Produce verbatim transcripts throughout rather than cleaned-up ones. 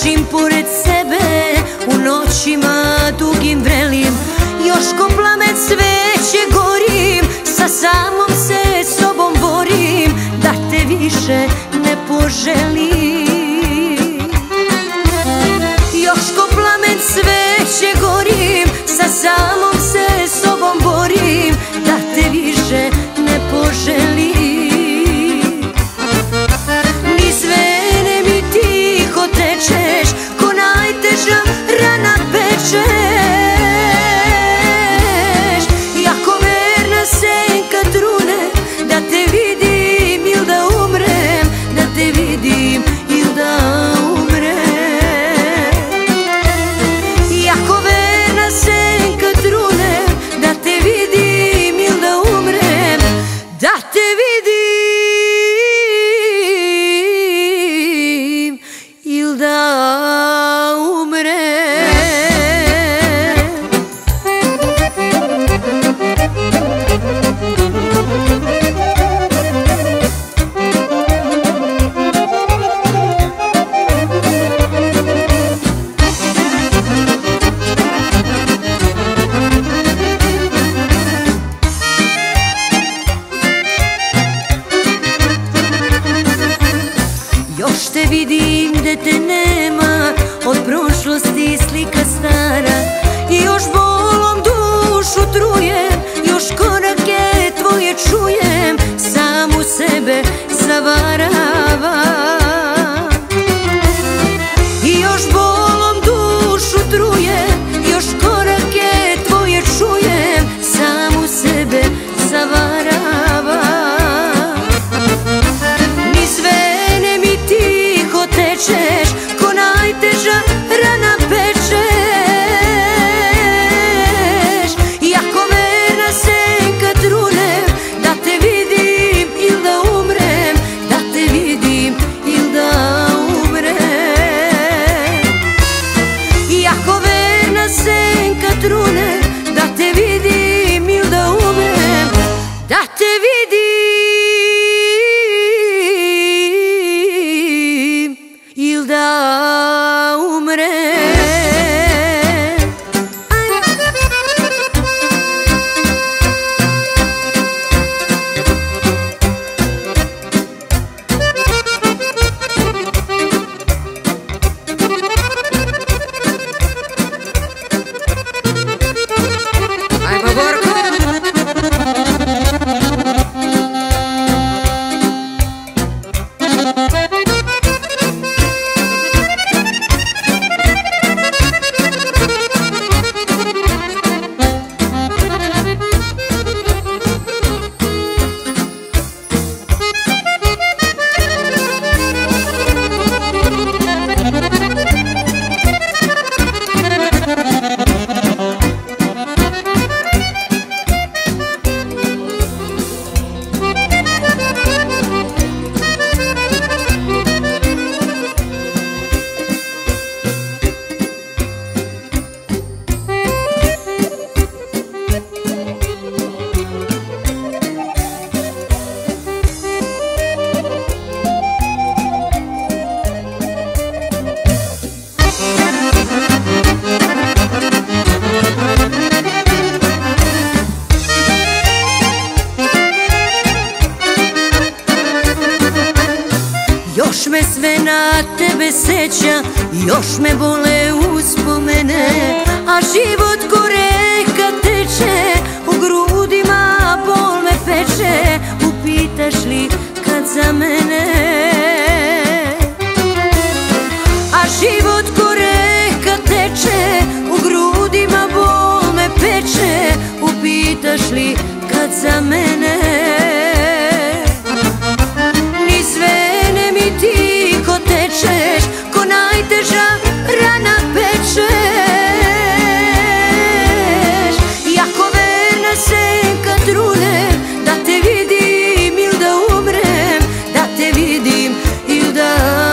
držim pored sebe u noćima dugim vrelim. Još ko plamen sveće gorim, sa samom se sobom borim, da te više ne poželim. Još ko plamen sveće gorim, sa samom se sobom borim, da te više ne poželim. Niz vene mi tiho tečeš, ko najteža rana pečeš. Jako verna senka trune, da te vidim il da umrem, da te vidim il da umrem. Jako verna senka trune, da te vidim il da umrem, da te vidim il da umrem. Još te vidim gde te nema, od prošlosti slika stara. I još bolom dušu trujem, još korake tvoje čujem, samu sebe zavaravam. I još bolom dušu trujem, još korake tvoje čujem, samu sebe zavaravam. Niz vene mi tiho tečeš, ko najteža rana pečeš. Jako verna senka trunem, da te vidim il da umrem, da te vidim il da umrem. Jako verna senka trunem, da te vidim il da umrem, da te vidim il da umrem. Ajmo Borko! Još me sve na tebe seća, još me bole uspomene, a život ko reka teče, u grudima bol me peče. Upitaš li kad za mene? A život ko reka teče, u grudima bol me peče. Upitaš li kad za mene? Niz vene mi tiho tečeš, ko najteža rana pečeš. Jako verna senka trunem, da te vidim il da umrem, da te vidim il da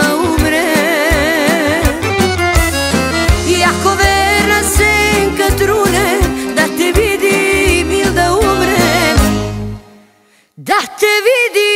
umrem. Jako verna senka trunem, da te vidim il da umrem, da te vidim